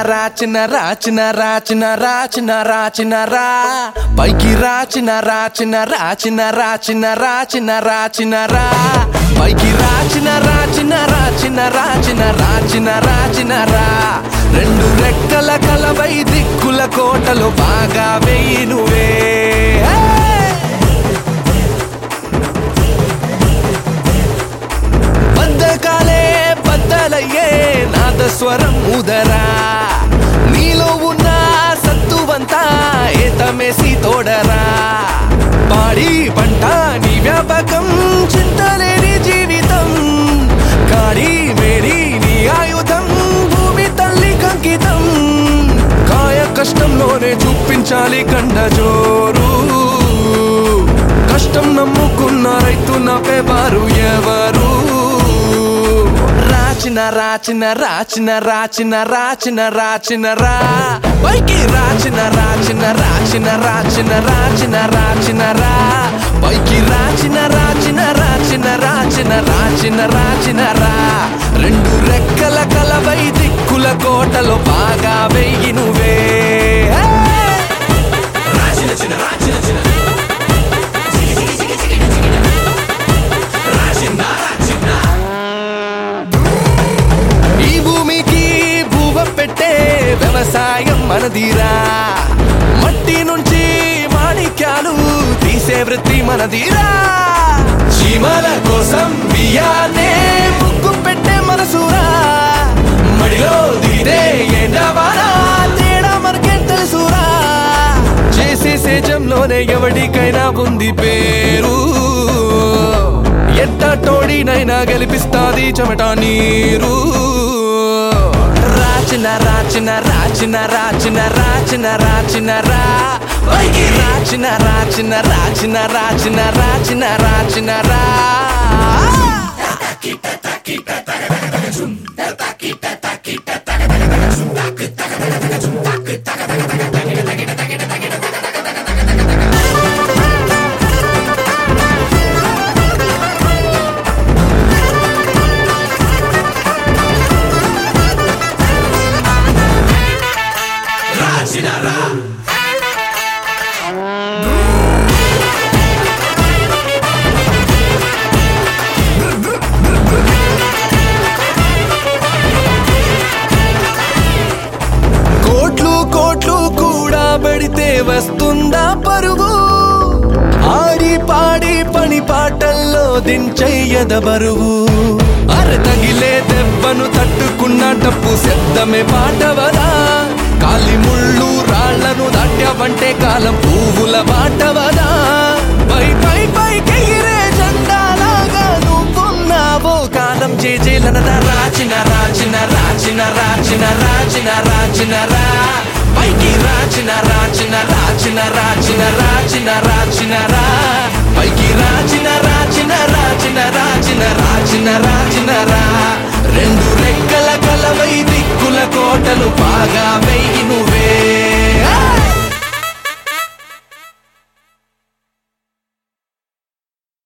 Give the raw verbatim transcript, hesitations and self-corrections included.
రాచిన రాచిన రాచిన రాచిన రాచిన రా పైకి రాచిన రాచిన రాచిన రాచిన రాచిన రాచిన రా పైకి రాచిన రాచిన రాచిన రాచిన రాచిన రాచిన రా రెండు రెక్కల కలవై దిక్కుల కోటలు బాగా వెయ్యి నువ్వే బద్దకాలే బద్దలయ్యే నాదస్వరం ఉదరా నీలో ఉన్న సత్తువంతా ఏతమేసి తోడరా పాడి పంట నీ వ్యాపకం చింతలేని జీవితం కాడి మేడి నీ ఆయుధం భూమి తల్లి కంకితం కాయ కష్టంలోనే చూపించాలి కండ జోరు కష్టం నమ్ముకున్న రైతు నవ్వేవారు ఎవరు రాచిన రాచిన రాచిన రాచిన రాచిన రాచిన రా పైకి రాచిన రాచిన రాచిన రాచిన రాచిన రాచిన రా పైకి రాచిన రాచిన రాచిన రాచిన రాచిన రాచిన రా రెండు రెక్కల కలవై దిక్కుల కోటలో బాగా వెయ్యి నువ్వే రాచిన చిన్న రాచిన చిన్న వ్యవసాయం మనదీరా మట్టి నుంచి మాణిక్యాలు తీసే వృత్తి మనదీరా చీమల కోసం బియ్యాన్నే ముగ్గు పెట్టే మనసురా మడిలో దిగితే ఎండవారా తేడా మనకేం తెలుసురా చేసే సేజంలోనే ఎవడికైనా ఉంది పేరు ఎంత తోడినైనా గెలిపిస్తాది చెమట నీరు రాచిన రాచిన రాచిన రాచిన రాచిన రాచిన రా పైకి రాచిన రాచిన రాచిన రాచిన రాచిన రాచిన రా పడితే వస్తుందా పరువు ఆడి పాడి పని పాటల్లో దించయ్యద బరువు అర తగిలే దెబ్బను తట్టుకున్న టప్పు శబ్దమే పాటవరా కాలి ముళ్ళు రాళ్లను దాట్యవంటే కాలం పువ్వుల బాటవరా పై పై పైకెగిరే జెండాలాగా నువ్వున్నావో కాలం చేజేలనద రాచిన రాచిన రాచిన రాచిన రాచిన రాచిన రా పైకి రాచిన రాచిన రాచిన రాచిన రాచిన రాచిన రా పైకి రాచిన రాచిన రాచిన రాచిన రాచిన రాచిన రా రెండు రెక్కల కలవై దిక్కుల కోటలు బాగా